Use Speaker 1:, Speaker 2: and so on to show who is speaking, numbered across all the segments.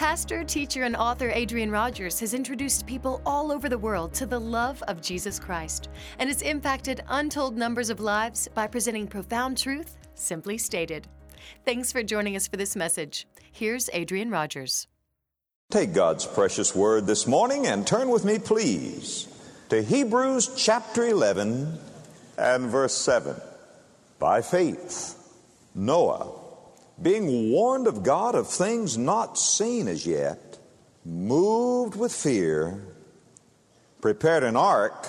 Speaker 1: Pastor, teacher, and author Adrian Rogers has introduced people all over the world to the love of Jesus Christ and has impacted untold numbers of lives by presenting profound truth, simply stated. Thanks for joining us for this message. Here's Adrian Rogers.
Speaker 2: Take God's precious word this morning and turn with me, please, to Hebrews chapter 11 and verse 7. By faith, Noah, being warned of God of things not seen as yet, moved with fear, prepared an ark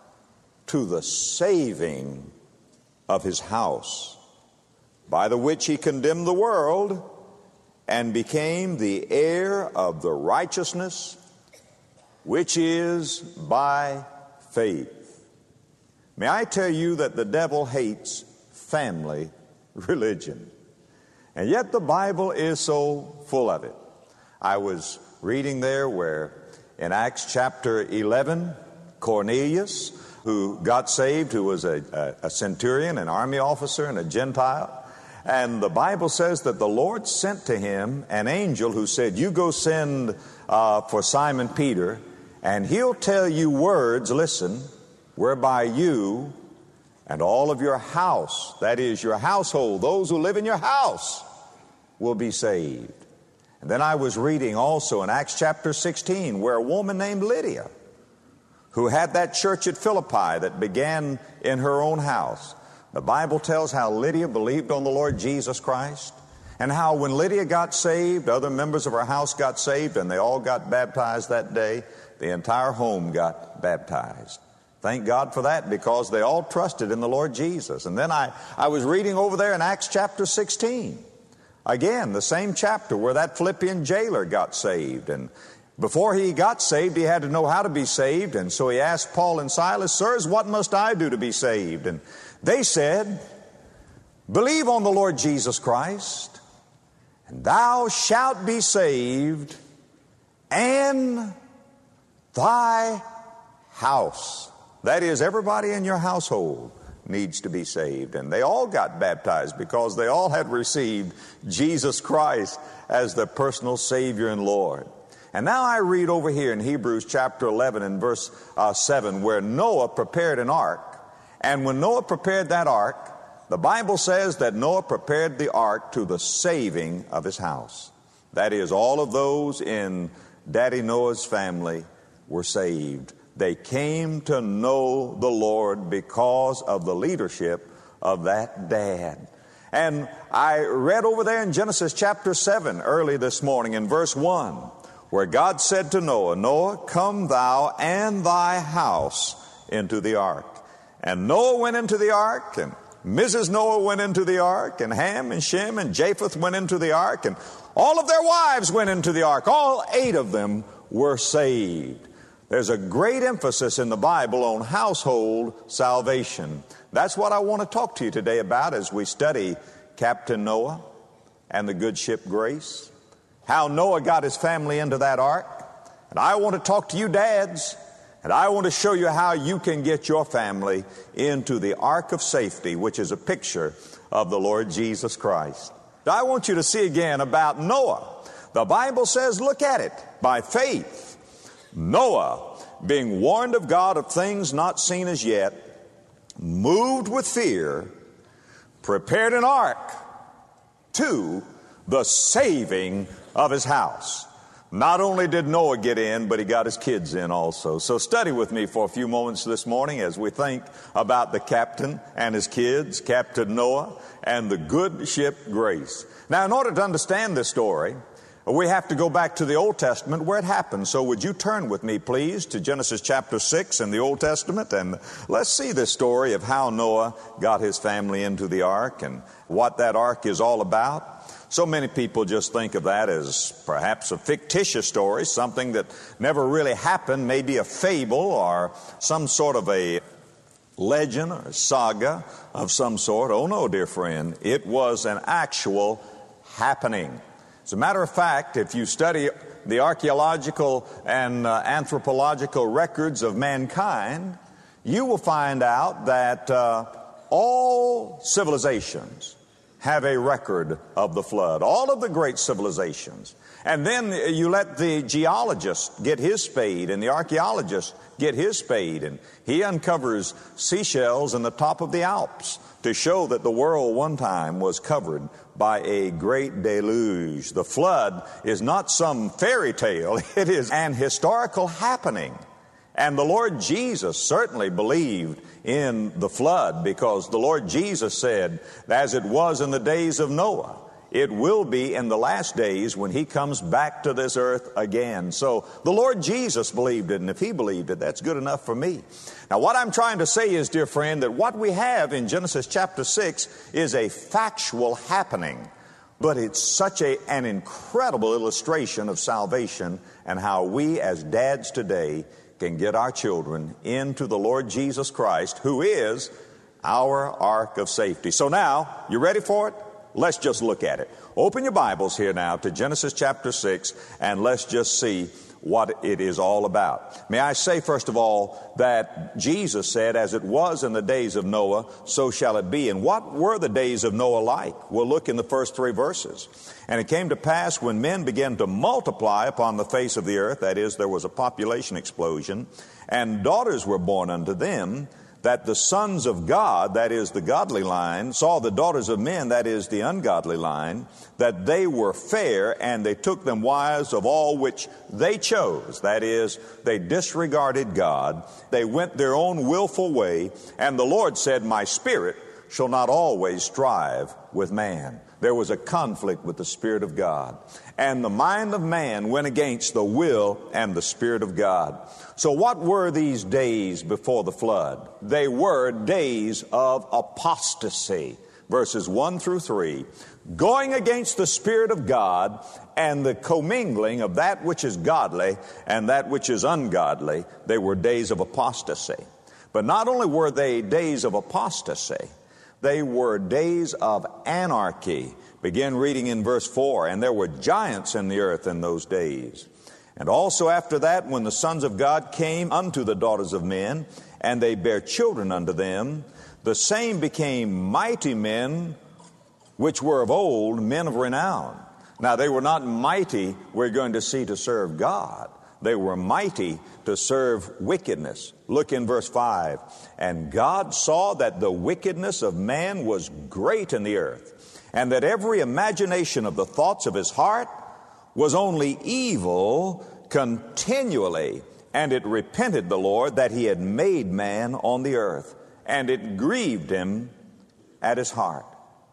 Speaker 2: to the saving of his house, by the which he condemned the world and became the heir of the righteousness which is by faith. May I tell you that the devil hates family religion. And yet the Bible is so full of it. I was reading there where in Acts chapter 11, Cornelius, who got saved, who was a centurion, an army officer, and a Gentile. And the Bible says that the Lord sent to him an angel who said, you go send for Simon Peter, and he'll tell you words, listen, whereby you and all of your house, that is your household, those who live in your house, will be saved. And then I was reading also in Acts chapter 16 where a woman named Lydia, who had that church at Philippi that began in her own house. The Bible tells how Lydia believed on the Lord Jesus Christ, and how when Lydia got saved, other members of her house got saved, and they all got baptized that day. The entire home got baptized. Thank God for that, because they all trusted in the Lord Jesus. And then I was reading over there in Acts chapter 16. Again, the same chapter where that Philippian jailer got saved. And before he got saved, he had to know how to be saved. And so he asked Paul and Silas, sirs, what must I do to be saved? And they said, believe on the Lord Jesus Christ, and thou shalt be saved, and thy house. That is, everybody in your household needs to be saved. And they all got baptized because they all had received Jesus Christ as their personal Savior and Lord. And now I read over here in Hebrews chapter 11 and verse 7 where Noah prepared an ark. And when Noah prepared that ark, the Bible says that Noah prepared the ark to the saving of his house. That is, all of those in Daddy Noah's family were saved. They came to know the Lord because of the leadership of that dad. And I read over there in Genesis chapter 7 early this morning in verse 1, where God said to Noah, Noah, come thou and thy house into the ark. And Noah went into the ark, and Mrs. Noah went into the ark, and Ham and Shem and Japheth went into the ark, and all of their wives went into the ark. All 8 of them were saved. There's a great emphasis in the Bible on household salvation. That's what I want to talk to you today about as we study Captain Noah and the good ship Grace, how Noah got his family into that ark. And I want to talk to you dads, and I want to show you how you can get your family into the ark of safety, which is a picture of the Lord Jesus Christ. I want you to see again about Noah. The Bible says, look at it, by faith, Noah, being warned of God of things not seen as yet, moved with fear, prepared an ark to the saving of his house. Not only did Noah get in, but he got his kids in also. So study with me for a few moments this morning as we think about the captain and his kids, Captain Noah, and the good ship Grace. Now, in order to understand this story, we have to go back to the Old Testament where it happened. So would you turn with me, please, to Genesis chapter 6 in the Old Testament, and let's see this story of how Noah got his family into the ark and what that ark is all about. So many people just think of that as perhaps a fictitious story, something that never really happened, maybe a fable or some sort of a legend or a saga of some sort. Oh no, dear friend, it was an actual happening. As a matter of fact, if you study the archaeological and anthropological records of mankind, you will find out that all civilizations have a record of the flood, all of the great civilizations. And then you let the geologist get his spade and the archaeologist get his spade, and he uncovers seashells in the top of the Alps to show that the world one time was covered by a great deluge. The flood is not some fairy tale. It is an historical happening. And the Lord Jesus certainly believed in the flood, because the Lord Jesus said, as it was in the days of Noah, it will be in the last days when he comes back to this earth again. So the Lord Jesus believed it, and if he believed it, that's good enough for me. Now, what I'm trying to say is, dear friend, that what we have in Genesis chapter 6 is a factual happening, but it's such an incredible illustration of salvation and how we as dads today can get our children into the Lord Jesus Christ, who is our ark of safety. So now, you ready for it? Let's just look at it. Open your Bibles here now to Genesis chapter 6, and let's just see what it is all about. May I say, first of all, that Jesus said, as it was in the days of Noah, so shall it be. And what were the days of Noah like? We'll look in the first 3 verses. And it came to pass, when men began to multiply upon the face of the earth, that is, there was a population explosion, and daughters were born unto them, that the sons of God, that is the godly line, saw the daughters of men, that is the ungodly line, that they were fair, and they took them wives of all which they chose. That is, they disregarded God. They went their own willful way, and the Lord said, my spirit shall not always strive with man. There was a conflict with the Spirit of God, and the mind of man went against the will and the Spirit of God. So what were these days before the flood? They were days of apostasy, verses 1 through 3, going against the Spirit of God and the commingling of that which is godly and that which is ungodly. They were days of apostasy. But not only were they days of apostasy, they were days of anarchy. Begin reading in verse 4. And there were giants in the earth in those days. And also after that, when the sons of God came unto the daughters of men, and they bare children unto them, the same became mighty men, which were of old, men of renown. Now they were not mighty, we're going to see, to serve God. They were mighty to serve wickedness. Look in verse 5. And God saw that the wickedness of man was great in the earth, and that every imagination of the thoughts of his heart was only evil continually. And it repented the Lord that he had made man on the earth, and it grieved him at his heart.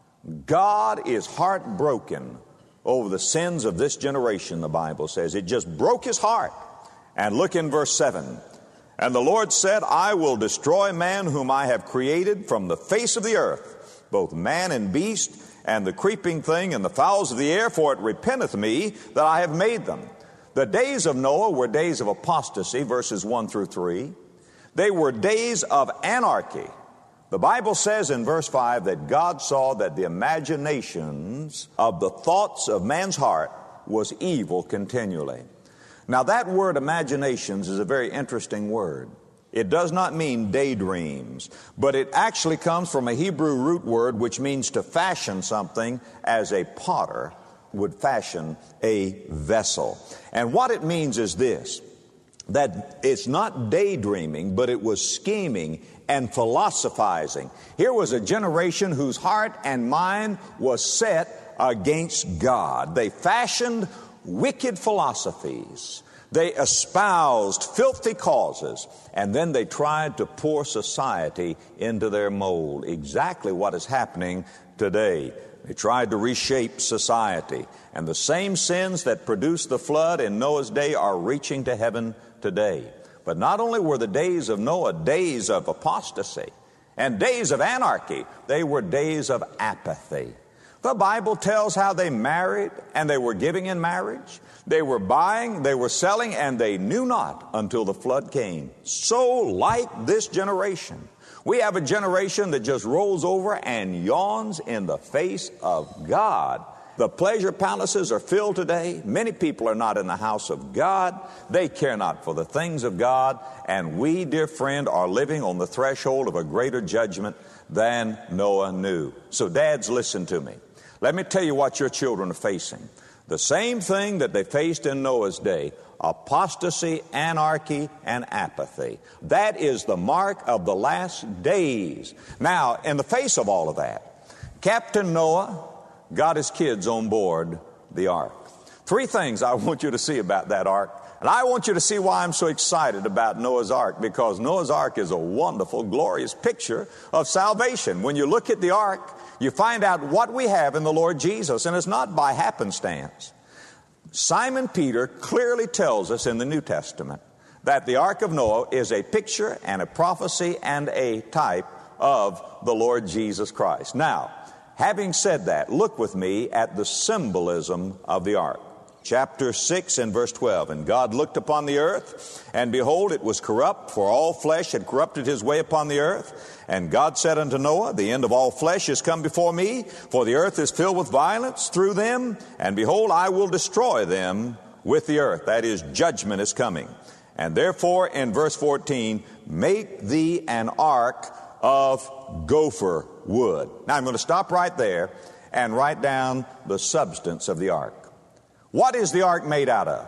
Speaker 2: God is heartbroken over the sins of this generation, the Bible says. It just broke his heart. And look in verse 7. And the Lord said, I will destroy man whom I have created from the face of the earth, both man and beast, and the creeping thing, and the fowls of the air, for it repenteth me that I have made them. The days of Noah were days of apostasy, verses 1 through 3. They were days of anarchy. The Bible says in verse 5 that God saw that the imaginations of the thoughts of man's heart was evil continually. Now that word imaginations is a very interesting word. It does not mean daydreams, but it actually comes from a Hebrew root word which means to fashion something as a potter would fashion a vessel. And what it means is this, that it's not daydreaming, but it was scheming and philosophizing. Here was a generation whose heart and mind was set against God. They fashioned wicked philosophies. They espoused filthy causes, and then they tried to pour society into their mold. Exactly what is happening today. They tried to reshape society, and the same sins that produced the flood in Noah's day are reaching to heaven today. But not only were the days of Noah days of apostasy and days of anarchy, they were days of apathy. The Bible tells how they married and they were giving in marriage. They were buying, they were selling, and they knew not until the flood came. So like this generation. We have a generation that just rolls over and yawns in the face of God The pleasure palaces are filled today. Many people are not in the house of God. They care not for the things of God. And we, dear friend, are living on the threshold of a greater judgment than Noah knew. So dads, listen to me. Let me tell you what your children are facing. The same thing that they faced in Noah's day: apostasy, anarchy, and apathy. That is the mark of the last days. Now, in the face of all of that, Captain Noah got his kids on board the ark. 3 things I want you to see about that ark. And I want you to see why I'm so excited about Noah's ark, because Noah's ark is a wonderful, glorious picture of salvation. When you look at the ark, you find out what we have in the Lord Jesus, and it's not by happenstance. Simon Peter clearly tells us in the New Testament that the ark of Noah is a picture and a prophecy and a type of the Lord Jesus Christ. Now, having said that, look with me at the symbolism of the ark. Chapter 6 and verse 12. And God looked upon the earth, and behold, it was corrupt, for all flesh had corrupted his way upon the earth. And God said unto Noah, the end of all flesh is come before me, for the earth is filled with violence through them, and behold, I will destroy them with the earth. That is, judgment is coming. And therefore, in verse 14, make thee an ark of gopher wood. Now I'm going to stop right there and write down the substance of the ark. What is the ark made out of?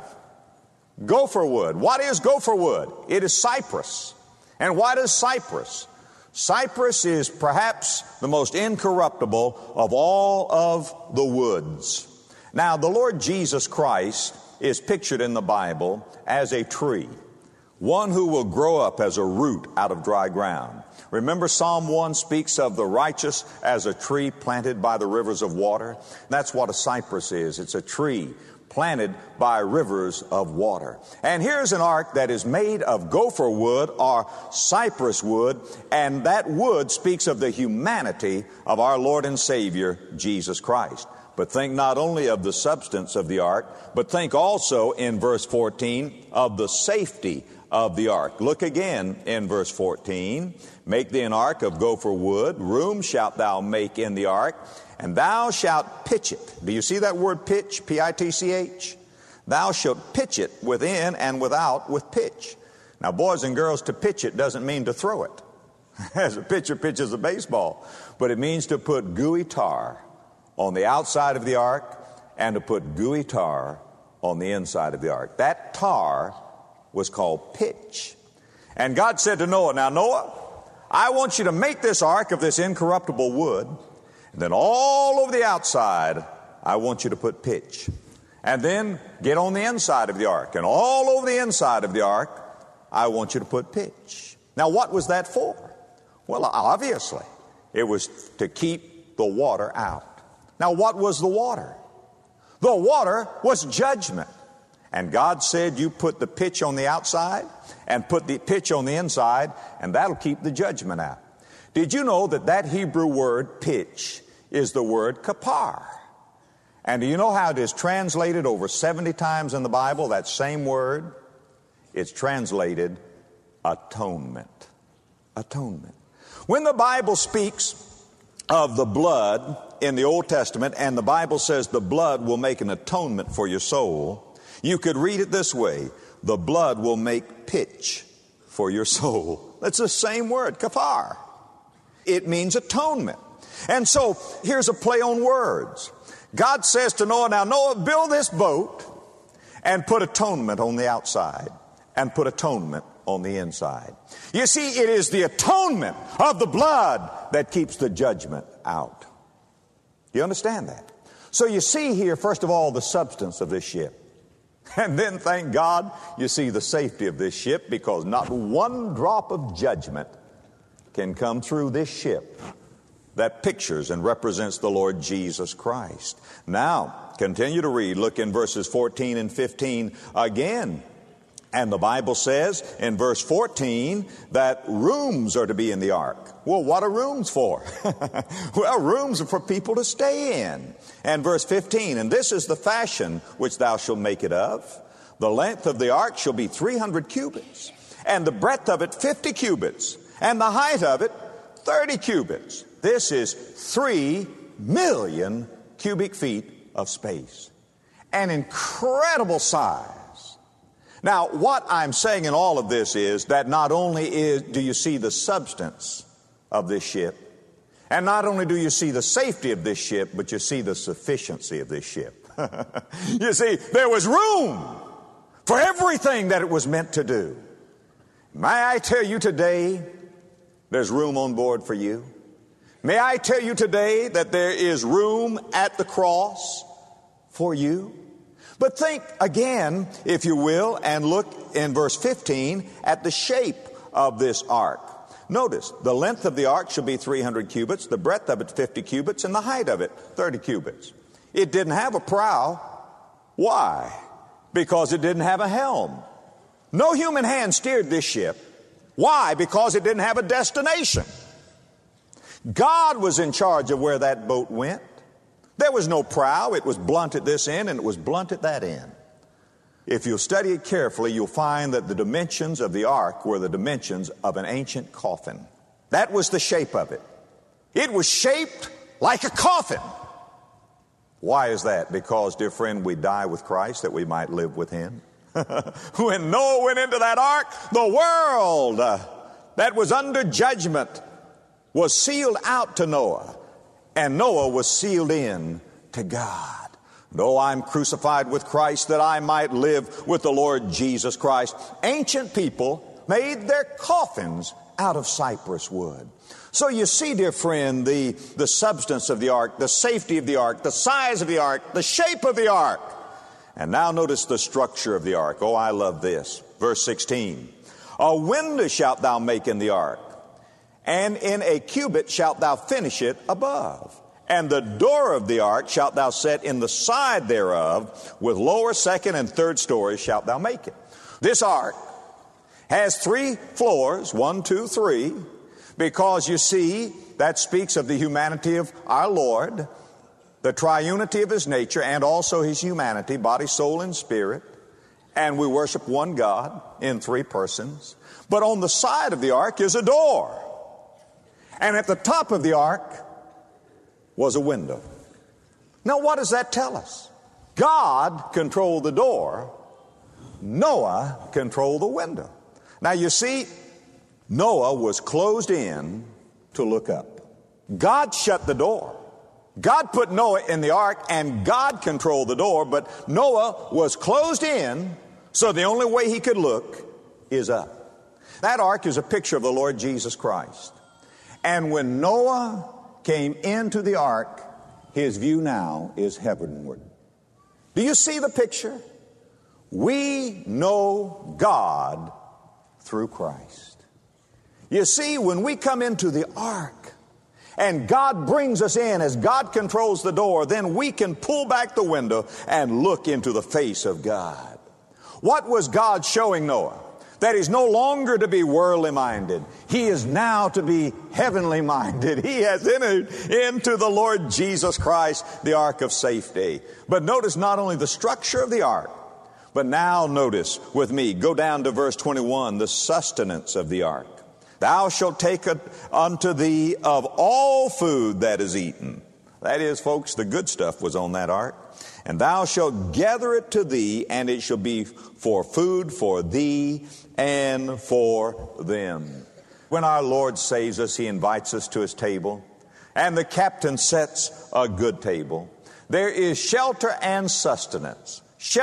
Speaker 2: Gopher wood. What is gopher wood? It is cypress. And what is cypress? Cypress is perhaps the most incorruptible of all of the woods. Now, the Lord Jesus Christ is pictured in the Bible as a tree, one who will grow up as a root out of dry ground. Remember, Psalm 1 speaks of the righteous as a tree planted by the rivers of water. That's what a cypress is. It's a tree planted by rivers of water. And here's an ark that is made of gopher wood or cypress wood, and that wood speaks of the humanity of our Lord and Savior, Jesus Christ. But think not only of the substance of the ark, but think also in verse 14 of the safety of the ark. Look again in verse 14. Make thee an ark of gopher wood, room shalt thou make in the ark, and thou shalt pitch it. Do you see that word pitch? P-I-T-C-H? Thou shalt pitch it within and without with pitch. Now, boys and girls, to pitch it doesn't mean to throw it, as a pitcher pitches a baseball, but it means to put gooey tar on the outside of the ark and to put gooey tar on the inside of the ark. That tar was called pitch. And God said to Noah, now Noah, I want you to make this ark of this incorruptible wood, and then all over the outside, I want you to put pitch. And then get on the inside of the ark, and all over the inside of the ark, I want you to put pitch. Now, what was that for? Well, obviously, it was to keep the water out. Now, what was the water? The water was judgment. And God said, you put the pitch on the outside and put the pitch on the inside, and that'll keep the judgment out. Did you know that that Hebrew word pitch is the word kapar? And do you know how it is translated over 70 times in the Bible, that same word? It's translated atonement. Atonement. When the Bible speaks of the blood in the Old Testament, and the Bible says the blood will make an atonement for your soul, you could read it this way: the blood will make pitch for your soul. That's the same word, kapar. It means atonement. And so here's a play on words. God says to Noah, now Noah, build this boat and put atonement on the outside and put atonement on the inside. You see, it is the atonement of the blood that keeps the judgment out. You understand that? So you see here, first of all, the substance of this ship. And then, thank God, you see the safety of this ship, because not one drop of judgment can come through this ship that pictures and represents the Lord Jesus Christ. Now, continue to read. Look in verses 14 and 15 again. And the Bible says in verse 14 that rooms are to be in the ark. Well, what are rooms for? Well, rooms are for people to stay in. And verse 15, and this is the fashion which thou shalt make it of. The length of the ark shall be 300 cubits, and the breadth of it 50 cubits, and the height of it 30 cubits. This is 3 million cubic feet of space. An incredible size. Now, what I'm saying in all of this is that not only do you see the substance of this ship, and not only do you see the safety of this ship, but you see the sufficiency of this ship. You see, there was room for everything that it was meant to do. May I tell you today, there's room on board for you. May I tell you today that there is room at the cross for you. But think again, if you will, and look in verse 15 at the shape of this ark. Notice, the length of the ark should be 300 cubits, the breadth of it 50 cubits, and the height of it 30 cubits. It didn't have a prow. Why? Because it didn't have a helm. No human hand steered this ship. Why? Because it didn't have a destination. God was in charge of where that boat went. There was no prow. It was blunt at this end and it was blunt at that end. If you'll study it carefully, you'll find that the dimensions of the ark were the dimensions of an ancient coffin. That was the shape of it. It was shaped like a coffin. Why is that? Because, dear friend, we die with Christ that we might live with Him. When Noah went into that ark, the world that was under judgment was sealed out to Noah. And Noah was sealed in to God. Though I'm crucified with Christ that I might live with the Lord Jesus Christ. Ancient people made their coffins out of cypress wood. So you see, dear friend, the substance of the ark, the safety of the ark, the size of the ark, the shape of the ark. And now notice the structure of the ark. Oh, I love this. Verse 16. A window shalt thou make in the ark, and in a cubit shalt thou finish it above. And the door of the ark shalt thou set in the side thereof, with lower, second, and third stories shalt thou make it. This ark has 3 floors, 1, 2, 3, because you see, that speaks of the humanity of our Lord, the triunity of His nature, and also His humanity, body, soul, and spirit. And we worship one God in 3 persons. But on the side of the ark is a door. And at the top of the ark was a window. Now, what does that tell us? God controlled the door. Noah controlled the window. Now, you see, Noah was closed in to look up. God shut the door. God put Noah in the ark, and God controlled the door, but Noah was closed in, so the only way he could look is up. That ark is a picture of the Lord Jesus Christ. And when Noah came into the ark, his view now is heavenward. Do you see the picture? We know God through Christ. You see, when we come into the ark and God brings us in, as God controls the door, then we can pull back the window and look into the face of God. What was God showing Noah? That he's no longer to be worldly minded. He is now to be heavenly minded. He has entered into the Lord Jesus Christ, the ark of safety. But notice not only the structure of the ark, but now notice with me, go down to verse 21, the sustenance of the ark. Thou shalt take unto thee of all food that is eaten. That is, folks, the good stuff was on that ark. And thou shalt gather it to thee, and it shall be for food for thee and for them. When our Lord saves us, He invites us to His table, and the captain sets a good table. There is shelter and sustenance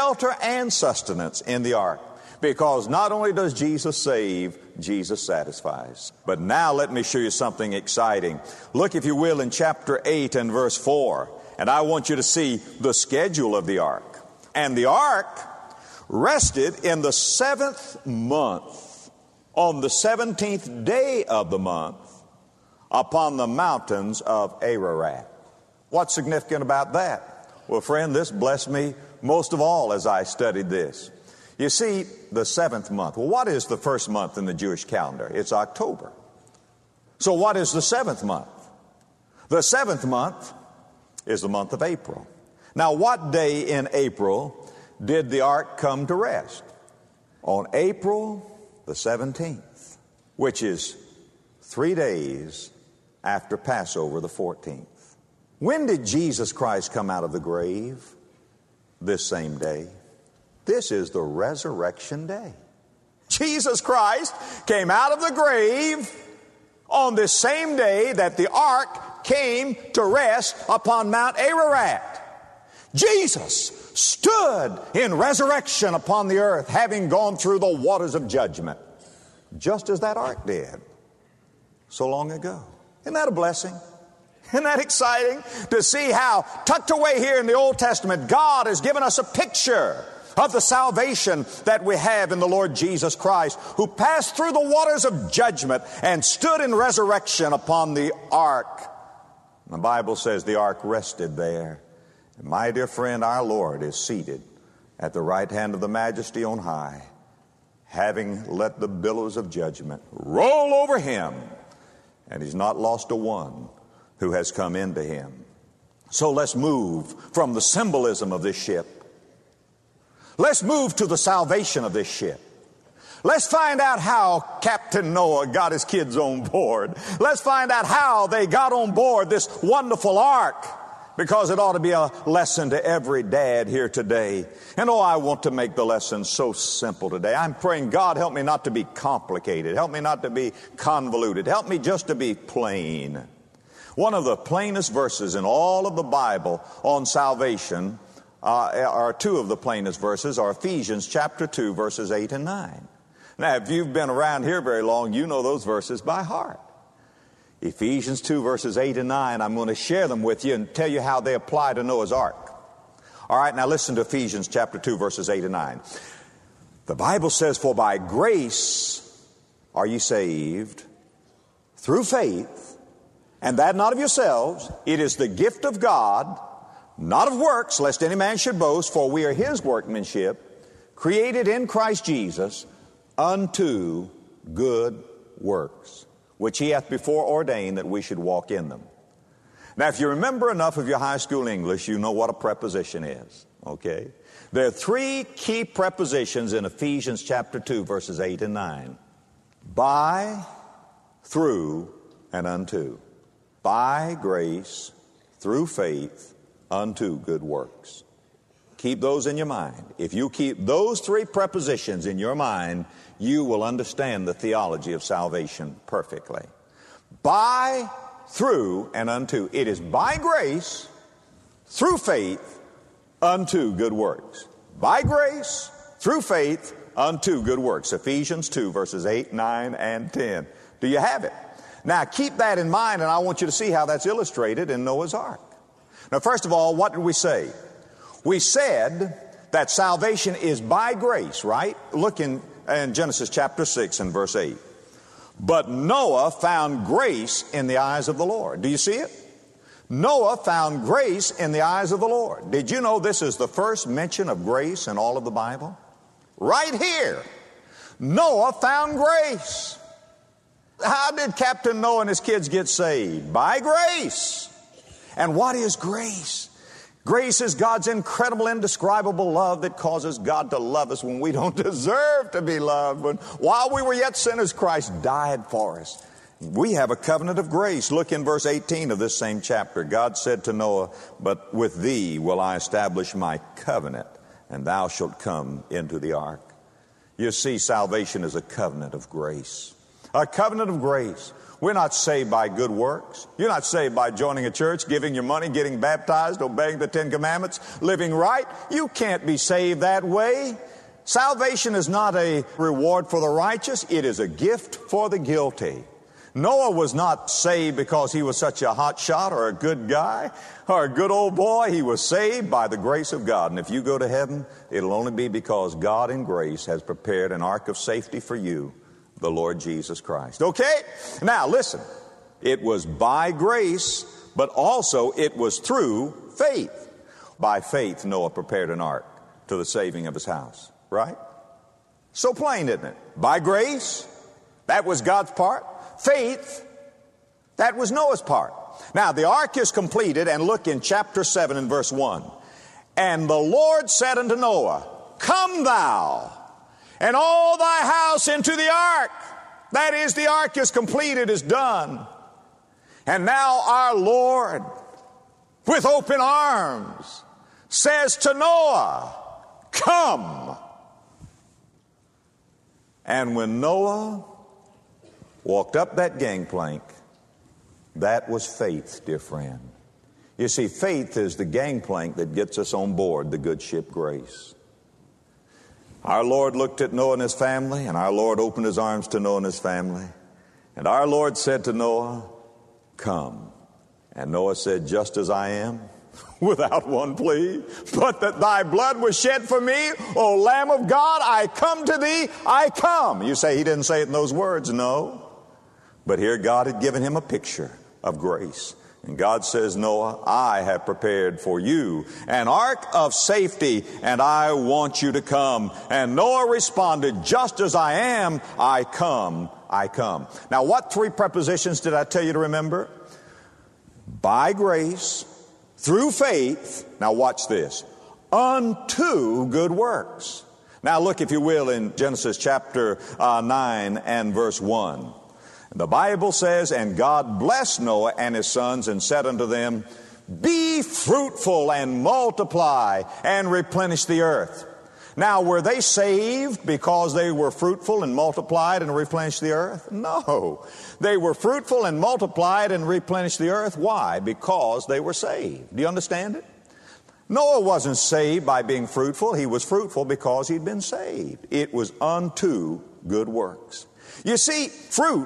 Speaker 2: in the ark, because not only does Jesus save, Jesus satisfies. But now let me show you something exciting. Look, if you will, in chapter 8 and verse 4. And I want you to see the schedule of the ark. And the ark rested in the 7th month, on the 17th day of the month, upon the mountains of Ararat. What's significant about that? Well, friend, this blessed me most of all as I studied this. You see, the 7th month. Well, what is the first month in the Jewish calendar? It's October. So what is the 7th month? The 7th month is the month of April. Now, what day in April did the ark come to rest? On April the 17th, which is 3 days after Passover the 14th. When did Jesus Christ come out of the grave? This same day. This is the resurrection day. Jesus Christ came out of the grave on this same day that the ark came to rest upon Mount Ararat. Jesus stood in resurrection upon the earth, having gone through the waters of judgment, just as that ark did so long ago. Isn't that a blessing? Isn't that exciting to see how tucked away here in the Old Testament, God has given us a picture of the salvation that we have in the Lord Jesus Christ, who passed through the waters of judgment and stood in resurrection upon the ark. The Bible says the ark rested there. And my dear friend, our Lord is seated at the right hand of the Majesty on high, having let the billows of judgment roll over him, and he's not lost a one who has come into him. So let's move from the symbolism of this ship. Let's move to the salvation of this ship. Let's find out how Captain Noah got his kids on board. Let's find out how they got on board this wonderful ark, because it ought to be a lesson to every dad here today. And I want to make the lesson so simple today. I'm praying, God, help me not to be complicated. Help me not to be convoluted. Help me just to be plain. One of the plainest verses in all of the Bible on salvation, or two of the plainest verses, are Ephesians chapter 2, verses 8 and 9. Now, if you've been around here very long, you know those verses by heart. Ephesians 2, verses 8 and 9, I'm going to share them with you and tell you how they apply to Noah's ark. All right, now listen to Ephesians chapter 2, verses 8 and 9. The Bible says, "For by grace are ye saved through faith, and that not of yourselves. It is the gift of God, not of works, lest any man should boast. For we are his workmanship, created in Christ Jesus unto good works, which he hath before ordained that we should walk in them." Now, if you remember enough of your high school English, you know what a preposition is, okay? There are three key prepositions in Ephesians chapter 2, verses 8 and 9. By, through, and unto. By grace, through faith, unto good works. Keep those in your mind. If you keep those three prepositions in your mind, you will understand the theology of salvation perfectly. By, through, and unto. It is by grace, through faith, unto good works. By grace, through faith, unto good works. Ephesians 2, verses 8, 9, and 10. Do you have it? Now, keep that in mind, and I want you to see how that's illustrated in Noah's ark. Now, first of all, what did we say? We said that salvation is by grace, right? Look in Genesis chapter 6 and verse 8. But Noah found grace in the eyes of the Lord. Do you see it? Noah found grace in the eyes of the Lord. Did you know this is the first mention of grace in all of the Bible? Right here. Noah found grace. How did Captain Noah and his kids get saved? By grace. And what is grace? Grace is God's incredible, indescribable love that causes God to love us when we don't deserve to be loved. When while we were yet sinners, Christ died for us. We have a covenant of grace. Look in verse 18 of this same chapter. God said to Noah, "But with thee will I establish my covenant, and thou shalt come into the ark." You see, salvation is a covenant of grace. A covenant of grace. We're not saved by good works. You're not saved by joining a church, giving your money, getting baptized, obeying the 10 Commandments, living right. You can't be saved that way. Salvation is not a reward for the righteous. It is a gift for the guilty. Noah was not saved because he was such a hot shot or a good guy or a good old boy. He was saved by the grace of God. And if you go to heaven, it'll only be because God in grace has prepared an ark of safety for you, the Lord Jesus Christ. Okay? Now listen. It was by grace, but also it was through faith. By faith, Noah prepared an ark to the saving of his house. Right? So plain, isn't it? By grace, that was God's part. Faith, that was Noah's part. Now, the ark is completed, and look in chapter 7 and verse 1. "And the Lord said unto Noah, Come thou, and all thy house into the ark." That is, the ark is completed, is done. And now our Lord with open arms, says to Noah, come. And when Noah walked up that gangplank, that was faith, dear friend. You see, faith is the gangplank that gets us on board the good ship Grace. Our Lord looked at Noah and his family, and our Lord opened his arms to Noah and his family. And our Lord said to Noah, come. And Noah said, just as I am, without one plea, but that thy blood was shed for me, O Lamb of God, I come to thee, I come. You say he didn't say it in those words. No. But here God had given him a picture of grace. And God says, Noah, I have prepared for you an ark of safety, and I want you to come. And Noah responded, just as I am, I come, I come. Now, what three prepositions did I tell you to remember? By grace, through faith, now watch this, unto good works. Now look, if you will, in Genesis chapter 9 and verse 1. The Bible says, and God blessed Noah and his sons and said unto them, be fruitful and multiply and replenish the earth. Now, were they saved because they were fruitful and multiplied and replenished the earth? No. They were fruitful and multiplied and replenished the earth. Why? Because they were saved. Do you understand it? Noah wasn't saved by being fruitful. He was fruitful because he'd been saved. It was unto good works. You see, fruit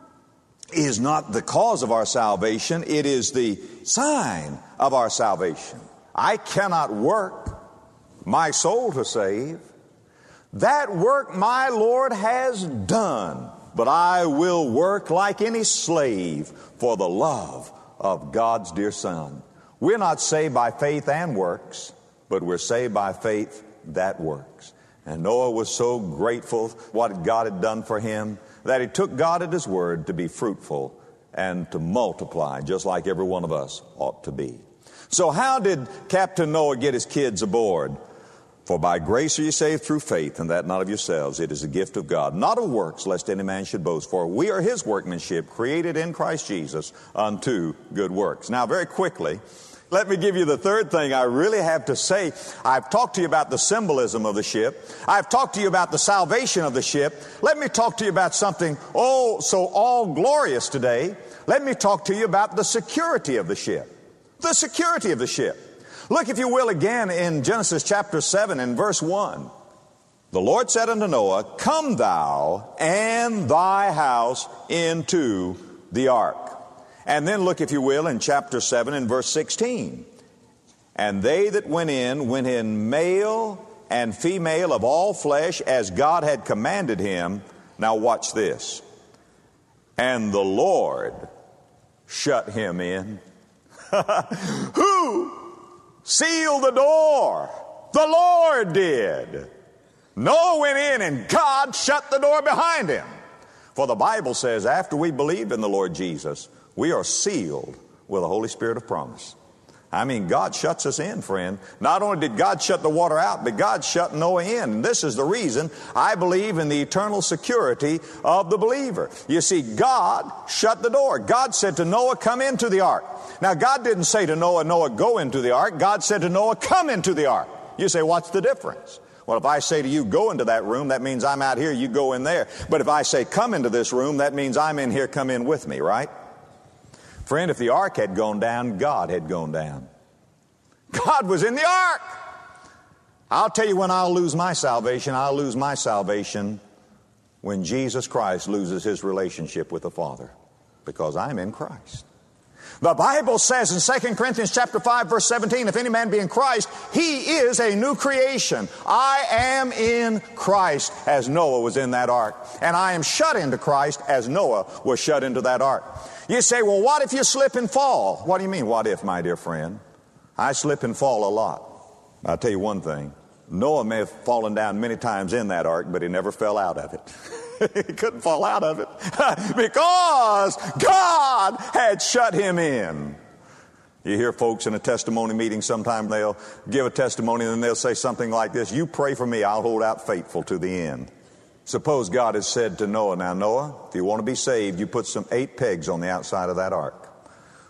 Speaker 2: is not the cause of our salvation. It is the sign of our salvation. I cannot work my soul to save. That work my Lord has done. But I will work like any slave for the love of God's dear Son. We're not saved by faith and works, but we're saved by faith that works. And Noah was so grateful what God had done for him that he took God at his word to be fruitful and to multiply, just like every one of us ought to be. So how did Captain Noah get his kids aboard? For by grace are you saved through faith, and that not of yourselves. It is a gift of God, not of works, lest any man should boast. For we are his workmanship, created in Christ Jesus unto good works. Now, very quickly, let me give you the third thing I really have to say. I've talked to you about the symbolism of the ship. I've talked to you about the salvation of the ship. Let me talk to you about something so all glorious today. Let me talk to you about the security of the ship. The security of the ship. Look, if you will, again in Genesis chapter 7 and verse 1. The Lord said unto Noah, come thou and thy house into the ark. And then look, if you will, in chapter 7 and verse 16. And they that went in male and female of all flesh, as God had commanded him. Now watch this. And the Lord shut him in. Who sealed the door? The Lord did. Noah went in and God shut the door behind him. For the Bible says after we believed in the Lord Jesus, we are sealed with the Holy Spirit of promise. I mean, God shuts us in, friend. Not only did God shut the water out, but God shut Noah in. And this is the reason I believe in the eternal security of the believer. You see, God shut the door. God said to Noah, come into the ark. Now, God didn't say to Noah, Noah, go into the ark. God said to Noah, come into the ark. You say, what's the difference? Well, if I say to you, go into that room, that means I'm out here, you go in there. But if I say, come into this room, that means I'm in here, come in with me, right? Friend, if the ark had gone down, God had gone down. God was in the ark. I'll tell you when I'll lose my salvation. I'll lose my salvation when Jesus Christ loses his relationship with the Father, because I'm in Christ. The Bible says in 2 Corinthians chapter 5, verse 17, if any man be in Christ, he is a new creation. I am in Christ as Noah was in that ark. And I am shut into Christ as Noah was shut into that ark. You say, well, what if you slip and fall? What do you mean, what if, my dear friend? I slip and fall a lot. I'll tell you one thing. Noah may have fallen down many times in that ark, but he never fell out of it. He couldn't fall out of it because God had shut him in. You hear folks in a testimony meeting, sometimes they'll give a testimony and then they'll say something like this, you pray for me, I'll hold out faithful to the end. Suppose God has said to Noah, now Noah, if you want to be saved, you put some 8 pegs on the outside of that ark.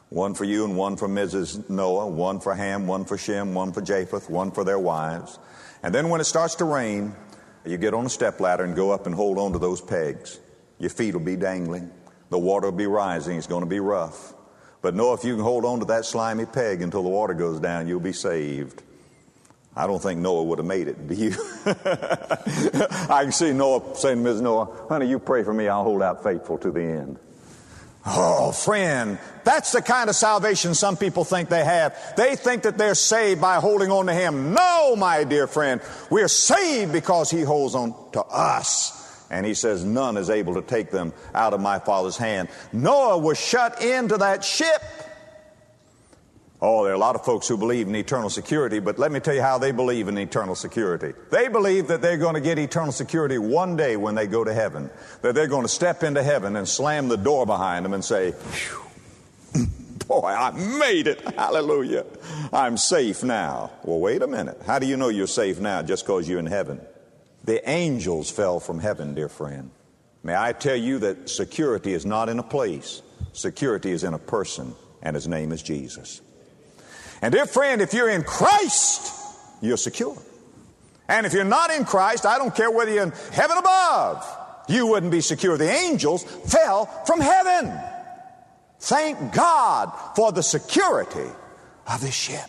Speaker 2: One for you and one for Mrs. Noah, one for Ham, one for Shem, one for Japheth, one for their wives. And then when it starts to rain, you get on a stepladder and go up and hold on to those pegs. Your feet will be dangling. The water will be rising. It's going to be rough. But Noah, if you can hold on to that slimy peg until the water goes down, you'll be saved. I don't think Noah would have made it, do you? I can see Noah saying to Mrs. Noah, honey, you pray for me. I'll hold out faithful to the end. Oh, friend, that's the kind of salvation some people think they have. They think that they're saved by holding on to Him. No, my dear friend, we're saved because He holds on to us. And He says, none is able to take them out of my Father's hand. Noah was shut into that ship. Oh, there are a lot of folks who believe in eternal security, but let me tell you how they believe in eternal security. They believe that they're going to get eternal security one day when they go to heaven, that they're going to step into heaven and slam the door behind them and say, boy, I made it. Hallelujah. I'm safe now. Well, wait a minute. How do you know you're safe now just because you're in heaven? The angels fell from heaven, dear friend. May I tell you that security is not in a place. Security is in a person, and His name is Jesus. And dear friend, if you're in Christ, you're secure. And if you're not in Christ, I don't care whether you're in heaven above, you wouldn't be secure. The angels fell from heaven. Thank God for the security of this ship.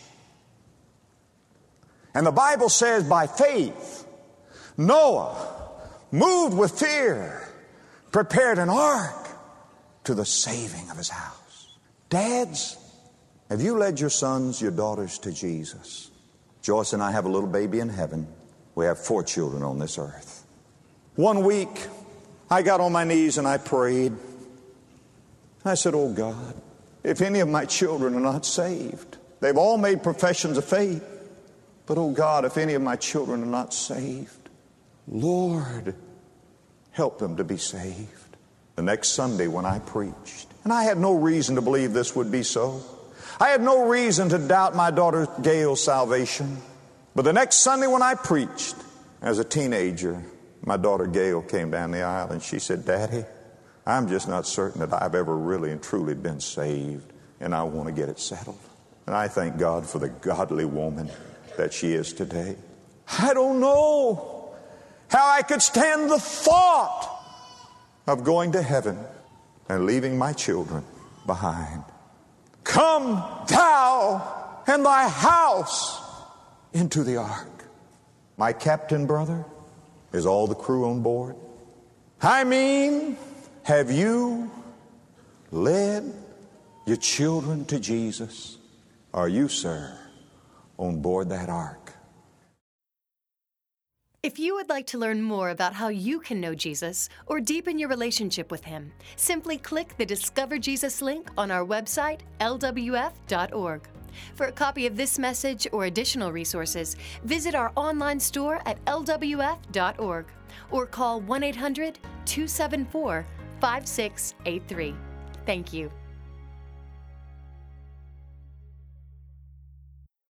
Speaker 2: And the Bible says by faith, Noah, moved with fear, prepared an ark to the saving of his house. Dads, have you led your sons, your daughters to Jesus? Joyce and I have a little baby in heaven. We have 4 children on this earth. One week, I got on my knees and I prayed. I said, oh God, if any of my children are not saved, they've all made professions of faith, but oh God, if any of my children are not saved, Lord, help them to be saved. The next Sunday when I preached, and I had no reason to believe this would be so. I had no reason to doubt my daughter Gail's salvation. But the next Sunday when I preached, as a teenager, my daughter Gail came down the aisle and she said, Daddy, I'm just not certain that I've ever really and truly been saved, and I want to get it settled. And I thank God for the godly woman that she is today. I don't know how I could stand the thought of going to heaven and leaving my children behind. Come thou and thy house into the ark. My captain brother, is all the crew on board? I mean, have you led your children to Jesus? Are you, sir, on board that ark?
Speaker 1: If you would like to learn more about how you can know Jesus or deepen your relationship with Him, simply click the Discover Jesus link on our website, lwf.org. For a copy of this message or additional resources, visit our online store at lwf.org or call 1-800-274-5683. Thank you.